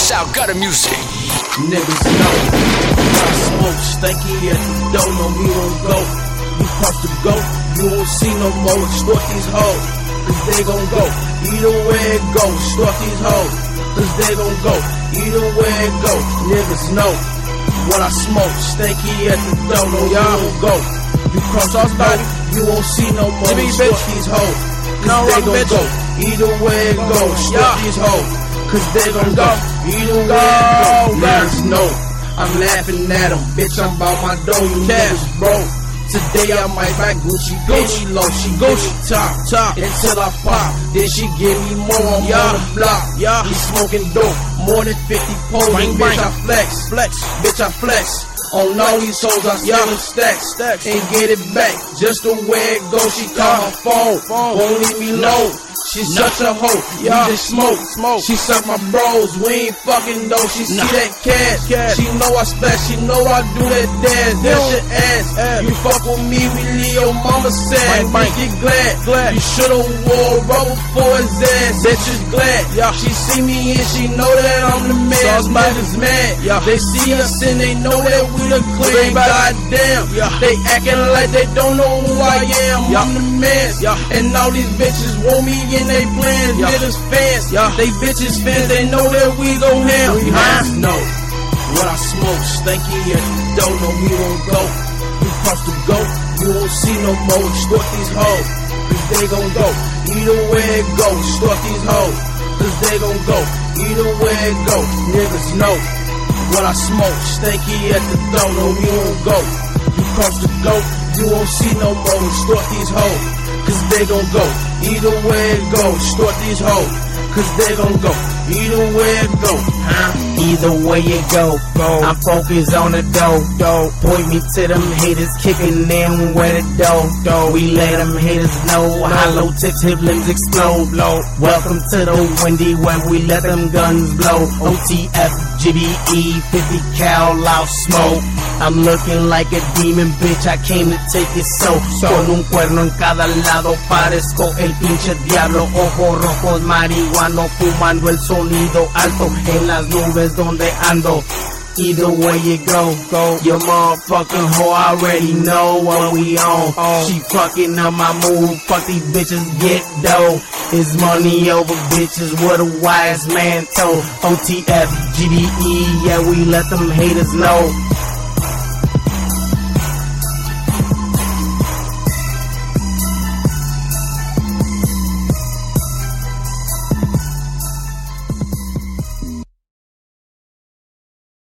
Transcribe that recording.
out gutter music. Niggas know when I smoke stanky at the door, no we won't go. You cross the go, you won't see no more. Extort these hoes, cause they gon' go. Either way it go, extort these hoes, cause they gon' go. Either way it go, niggas know when I smoke stanky at the door, no y'all won't go. You cross the go, you won't see no more. Extort these hoes, cause they gon' go. Either way it go, extort these hoes, cause they gon' go. Either way it go, niggas know I'm laughing at them, bitch, I'm about my dough, you niggas broke. Today I might buy Gucci, Gucci low, she Gucci top, until I pop. Then she give me more, I'm on the block. He smoking dope, more than 50 poles, bitch, I flex, bitch, I flex. On all these hoes, I steal them stacks, and get it back, just the way it goes. She call my phone, won't leave me alone. She's such a hoe, we just smoke. She suck my bros, we ain't fucking though. She see that cash, she know I splash, she know I do that dance. That's your ass, you fuck with me, we leave your mama sad. Get glad, you should've wore rubber for his ass. Bitch is glad, she see me and she know that I'm the man. So niggas mad, they see us and they know that we the clan. Goddamn, they acting like they don't know who I am. I'm the man, and all these bitches want me in they plans. Niggas fans, they bitches fans, they know that we go ham. Know when I smoke stanky at the door, no we won't go. You cross the go, you won't see no more. Extort these hoes, cause they gon' go. Either way it go, extort these hoes, cause they gon' go. Either way it go, niggas know when I smoke stanky at the door, no we won't go. You cross the go, you won't see no more. Extort these hoes, cause they gon' go. Either way it go, extort these hoes, cause they gon' go. Either way it go, Either way it go, I'm focused on the dough. Point me to them haters kicking in where the dough. We let them haters know how low tips, hip limbs explode. Welcome to the windy where we let them guns blow. OTF, GBE, 50 cal, loud smoke. I'm looking like a demon, bitch, I came to take it so. Con un cuerno en cada lado, parezco el pinche diablo. Ojos rojos, marihuano, fumando el sonido alto en las nubes donde ando. Either way you go, your motherfucking hoe already know what we on. She fucking up my mood, fuck these bitches, get dough. It's money over bitches, what a wise man told. OTF, GBE, yeah we let them haters know.